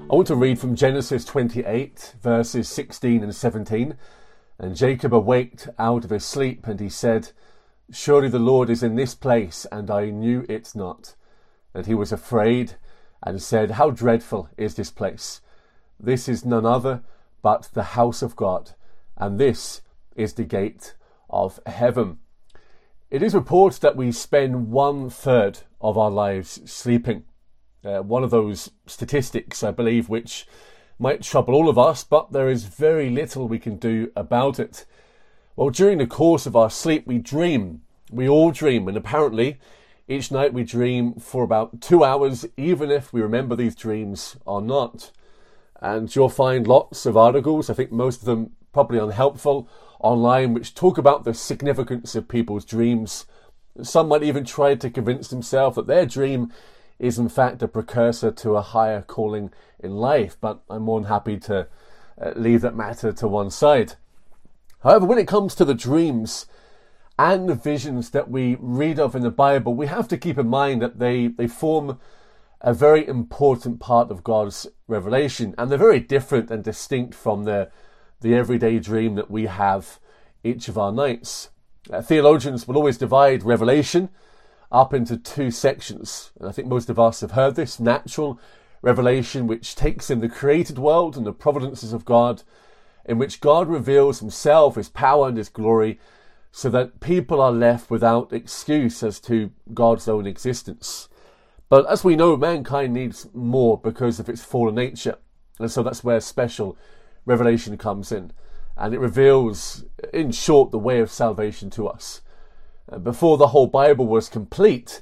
I want to read from Genesis 28, verses 16 and 17. And Jacob awaked out of his sleep, and he said, "Surely the Lord is in this place, and I knew it not." And he was afraid, and said, "How dreadful is this place! This is none other but the house of God, and this is the gate of heaven." It is reported that we spend 1/3 of our lives sleeping. One of those statistics, I believe, which might trouble all of us, but there is very little we can do about it. Well, during the course of our sleep, we dream. We all dream, and apparently each night we dream for about 2 hours, even if we remember these dreams or not. And you'll find lots of articles, I think most of them probably unhelpful, online, which talk about the significance of people's dreams. Some might even try to convince themselves that their dream is in fact a precursor to a higher calling in life, but I'm more than happy to leave that matter to one side. However, when it comes to the dreams and the visions that we read of in the Bible, we have to keep in mind that they form a very important part of God's revelation, and they're very different and distinct from the everyday dream that we have each of our nights. Theologians will always divide revelation up into two sections, and I think most of us have heard this: natural revelation, which takes in the created world and the providences of God, in which God reveals himself, his power and his glory, so that people are left without excuse as to God's own existence. But as we know, mankind needs more because of its fallen nature, and so that's where special revelation comes in, and it reveals, in short, the way of salvation to us. Before the whole Bible was complete,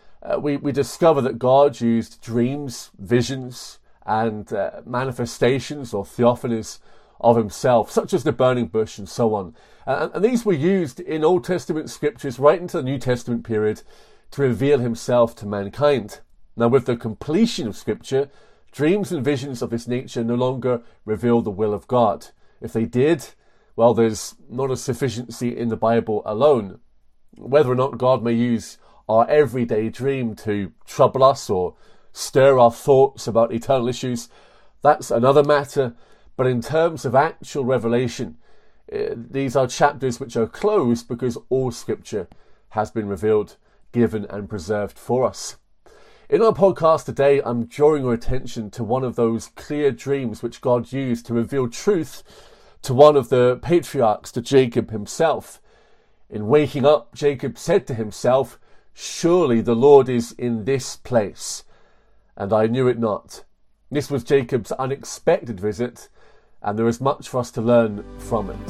we discover that God used dreams, visions, and manifestations or theophanies of himself, such as the burning bush and so on. And these were used in Old Testament scriptures right into the New Testament period to reveal himself to mankind. Now, with the completion of scripture, dreams and visions of this nature no longer reveal the will of God. If they did, well, there's not a sufficiency in the Bible alone. Whether or not God may use our everyday dream to trouble us or stir our thoughts about eternal issues, that's another matter. But in terms of actual revelation, these are chapters which are closed because all scripture has been revealed, given and preserved for us. In our podcast today, I'm drawing your attention to one of those clear dreams which God used to reveal truth to one of the patriarchs, to Jacob himself. In waking up, Jacob said to himself, "Surely the Lord is in this place, and I knew it not." This was Jacob's unexpected visit, and there is much for us to learn from it.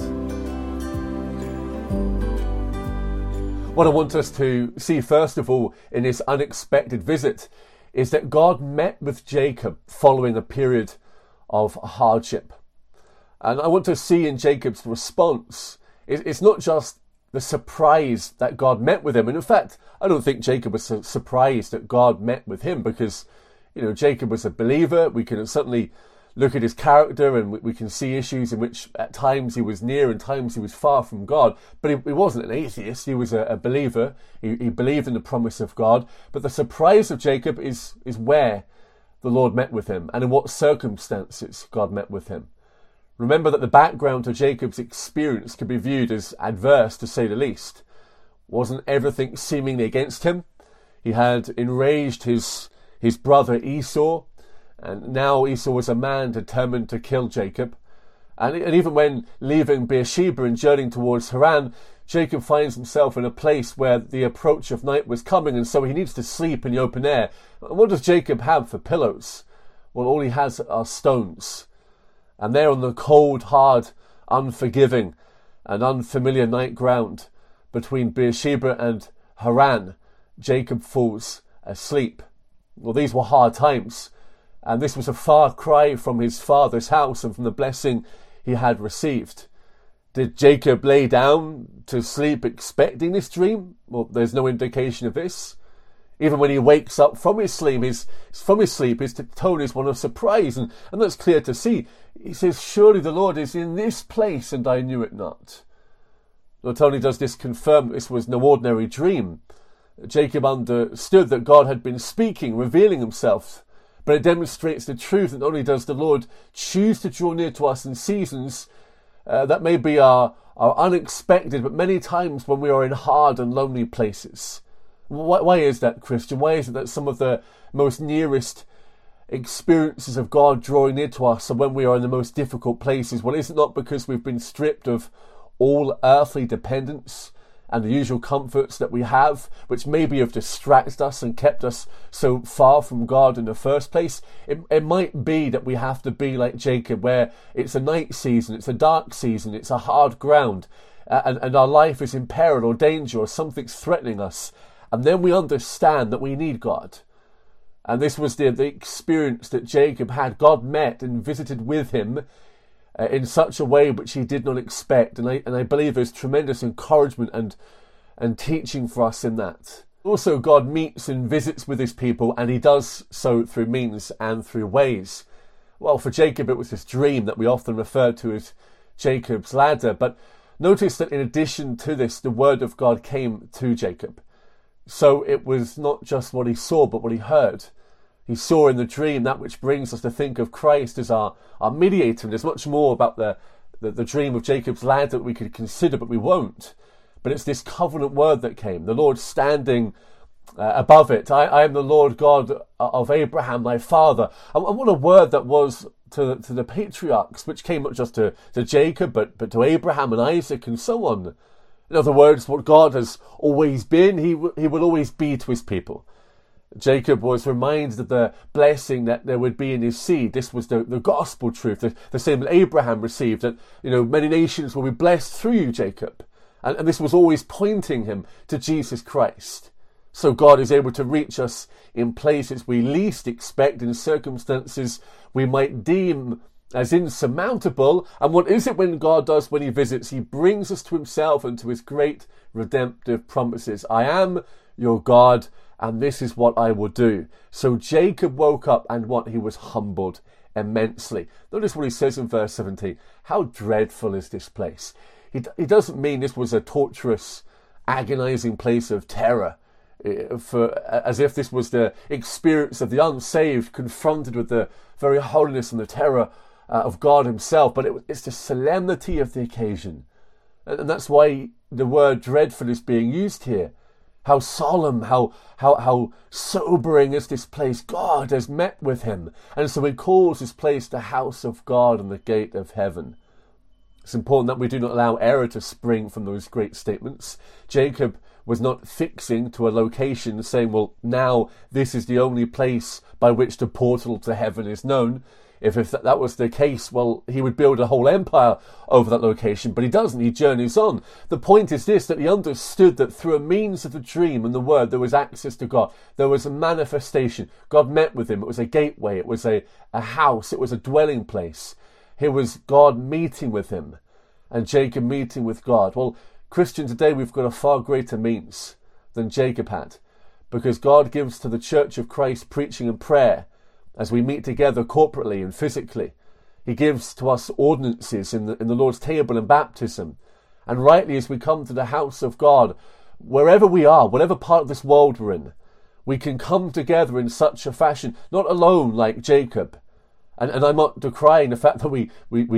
What I want us to see first of all in this unexpected visit is that God met with Jacob following a period of hardship. And I want to see in Jacob's response, it's not just the surprise that God met with him. And in fact, I don't think Jacob was surprised that God met with him because, Jacob was a believer. We can certainly look at his character and we can see issues in which at times he was near and times he was far from God. But he wasn't an atheist. He was a believer. He believed in the promise of God. But the surprise of Jacob is where the Lord met with him and in what circumstances God met with him. Remember that the background to Jacob's experience could be viewed as adverse, to say the least. Wasn't everything seemingly against him? He had enraged his brother Esau, and now Esau was a man determined to kill Jacob. And even when leaving Beersheba and journeying towards Haran, Jacob finds himself in a place where the approach of night was coming, and so he needs to sleep in the open air. And what does Jacob have for pillows? Well, all he has are stones. And there on the cold, hard, unforgiving and unfamiliar night ground between Beersheba and Haran, Jacob falls asleep. Well, these were hard times, and this was a far cry from his father's house and from the blessing he had received. Did Jacob lay down to sleep expecting this dream? Well, there's no indication of this. Even when he wakes up from his sleep, his tone is one of surprise, and that's clear to see. He says, "Surely the Lord is in this place, and I knew it not." Not only does this confirm this was no ordinary dream, Jacob understood that God had been speaking, revealing himself, but it demonstrates the truth that not only does the Lord choose to draw near to us in seasons that maybe are unexpected, but many times when we are in hard and lonely places. Why is that, Christian? Why is it that some of the most nearest experiences of God drawing near to us are when we are in the most difficult places? Well, is it not because we've been stripped of all earthly dependence and the usual comforts that we have, which maybe have distracted us and kept us so far from God in the first place? It might be that we have to be like Jacob, where it's a night season, it's a dark season, it's a hard ground, and our life is in peril or danger or something's threatening us. And then we understand that we need God. And this was the experience that Jacob had. God met and visited with him in such a way which he did not expect. And I believe there's tremendous encouragement and teaching for us in that. Also, God meets and visits with his people, and he does so through means and through ways. Well, for Jacob, it was this dream that we often refer to as Jacob's ladder. But notice that in addition to this, the word of God came to Jacob. So it was not just what he saw, but what he heard. He saw in the dream that which brings us to think of Christ as our mediator. And there's much more about the dream of Jacob's ladder that we could consider, but we won't. But it's this covenant word that came, the Lord standing above it. I am the Lord God of Abraham, thy father. And what a word that was to the patriarchs, which came not just to Jacob, but to Abraham and Isaac and so on. In other words, what God has always been, he will always be to his people. Jacob was reminded of the blessing that there would be in his seed. This was the gospel truth, the same that Abraham received, that many nations will be blessed through you, Jacob. And this was always pointing him to Jesus Christ. So God is able to reach us in places we least expect, in circumstances we might deem as insurmountable. And what is it when God does when he visits? He brings us to himself and to his great redemptive promises. I am your God, and this is what I will do. So Jacob woke up, and he was humbled immensely. Notice what he says in verse 17. How dreadful is this place? He doesn't mean this was a torturous, agonizing place of terror, as if this was the experience of the unsaved confronted with the very holiness and the terror of God himself. But it's the solemnity of the occasion. And that's why the word dreadful is being used here. How solemn, how sobering is this place. God has met with him. And so he calls this place the house of God and the gate of heaven. It's important that we do not allow error to spring from those great statements. Jacob was not fixing to a location saying, well, now this is the only place by which the portal to heaven is known. If that was the case, well, he would build a whole empire over that location, but he doesn't. He journeys on. The point is this, that he understood that through a means of the dream and the word, there was access to God. There was a manifestation. God met with him. It was a gateway. It was a house. It was a dwelling place. Here was God meeting with him and Jacob meeting with God. Well, Christian, today we've got a far greater means than Jacob had, because God gives to the Church of Christ preaching and prayer as we meet together corporately and physically. He gives to us ordinances in the Lord's table and baptism. And rightly, as we come to the house of God, wherever we are, whatever part of this world we're in, we can come together in such a fashion, not alone like Jacob. And I'm not decrying the fact that we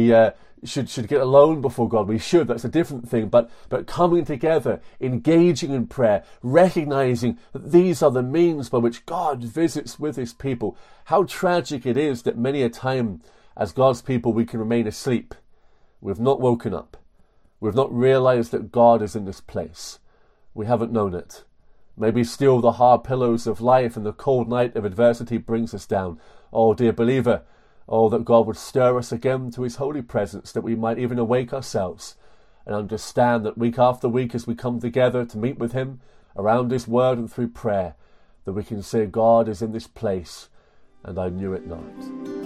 should get alone before God. We should. That's a different thing. But coming together, engaging in prayer, recognizing that these are the means by which God visits with his people. How tragic it is that many a time as God's people we can remain asleep. We've not woken up. We've not realized that God is in this place. We haven't known it. Maybe still the hard pillows of life and the cold night of adversity brings us down. Oh, dear believer, oh, that God would stir us again to his holy presence, that we might even awake ourselves and understand that week after week as we come together to meet with him around his word and through prayer, that we can say, God is in this place and I knew it not.